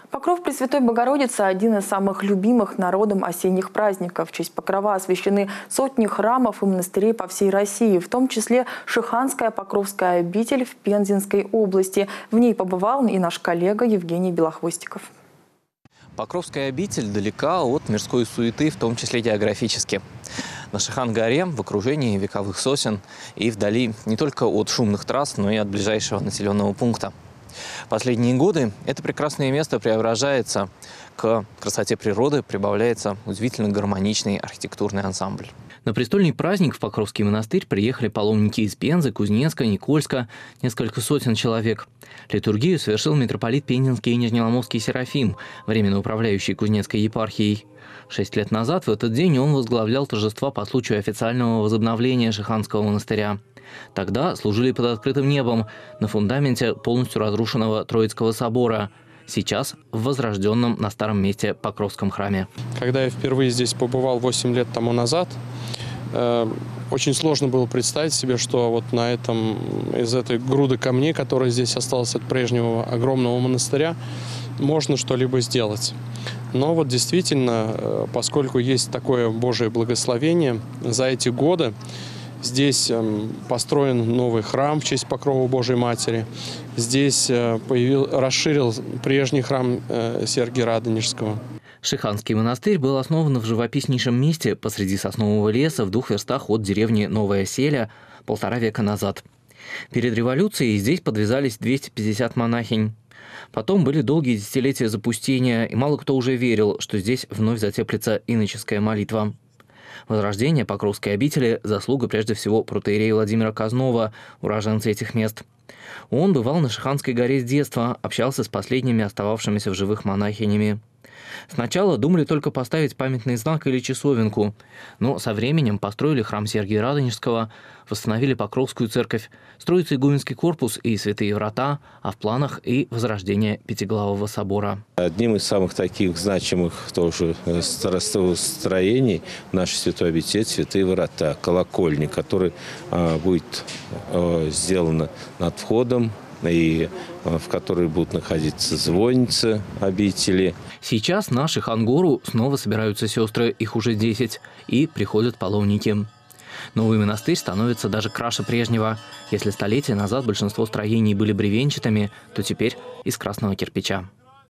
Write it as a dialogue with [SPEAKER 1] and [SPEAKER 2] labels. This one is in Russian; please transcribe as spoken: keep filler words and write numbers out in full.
[SPEAKER 1] Покров Пресвятой Богородицы – один из самых любимых народом осенних праздников. В честь Покрова освящены сотни храмов и монастырей по всей России, в том числе Шиханская Покровская обитель в Пензенской области. В ней побывал и наш коллега Евгений Белохвостиков.
[SPEAKER 2] Покровская обитель далека от мирской суеты, в том числе географически. На Шихан-горе, в окружении вековых сосен и вдали не только от шумных трасс, но и от ближайшего населенного пункта. Последние годы это прекрасное место преображается. К красоте природы прибавляется удивительно гармоничный архитектурный ансамбль. На престольный праздник в Покровский монастырь приехали паломники из Пензы, Кузнецка, Никольска, несколько сотен человек. Литургию совершил митрополит Пензенский и Нижнеломовский Серафим, временно управляющий Кузнецкой епархией. Шесть лет назад в этот день он возглавлял торжества по случаю официального возобновления Шиханского монастыря. Тогда служили под открытым небом на фундаменте полностью разрушенного Троицкого собора. Сейчас в возрожденном на старом месте Покровском храме.
[SPEAKER 3] Когда я впервые здесь побывал восемь лет тому назад, э, очень сложно было представить себе, что вот на этом, из этой груды камней, которая здесь осталась от прежнего огромного монастыря, можно что-либо сделать. Но вот действительно, поскольку есть такое Божие благословение, за эти годы здесь построен новый храм в честь Покрова Божией Матери. Здесь появил, расширил прежний храм Сергия Радонежского.
[SPEAKER 2] Шиханский монастырь был основан в живописнейшем месте посреди соснового леса в двух верстах от деревни Новая Селя полтора века назад. Перед революцией здесь подвязались двести пятьдесят монахинь. Потом были долгие десятилетия запустения, и мало кто уже верил, что здесь вновь затеплится иноческая молитва. Возрождение Покровской обители – заслуга прежде всего протоиерея Владимира Казнова, уроженца этих мест. Он бывал на Шиханской горе с детства, общался с последними остававшимися в живых монахинями. Сначала думали только поставить памятный знак или часовенку, но со временем построили храм Сергия Радонежского, восстановили Покровскую церковь, строится игуменский корпус и святые врата, а в планах и возрождение Пятиглавого собора.
[SPEAKER 4] Одним из самых таких значимых тоже строений в нашей святой обители святые врата, колокольни, который а, будет а, сделана над входом, и в которой будут находиться звонницы обители.
[SPEAKER 2] Сейчас на Шихан-гору снова собираются сестры, их уже десять, и приходят паломники. Новый монастырь становится даже краше прежнего. Если столетия назад большинство строений были бревенчатыми, то теперь из красного кирпича.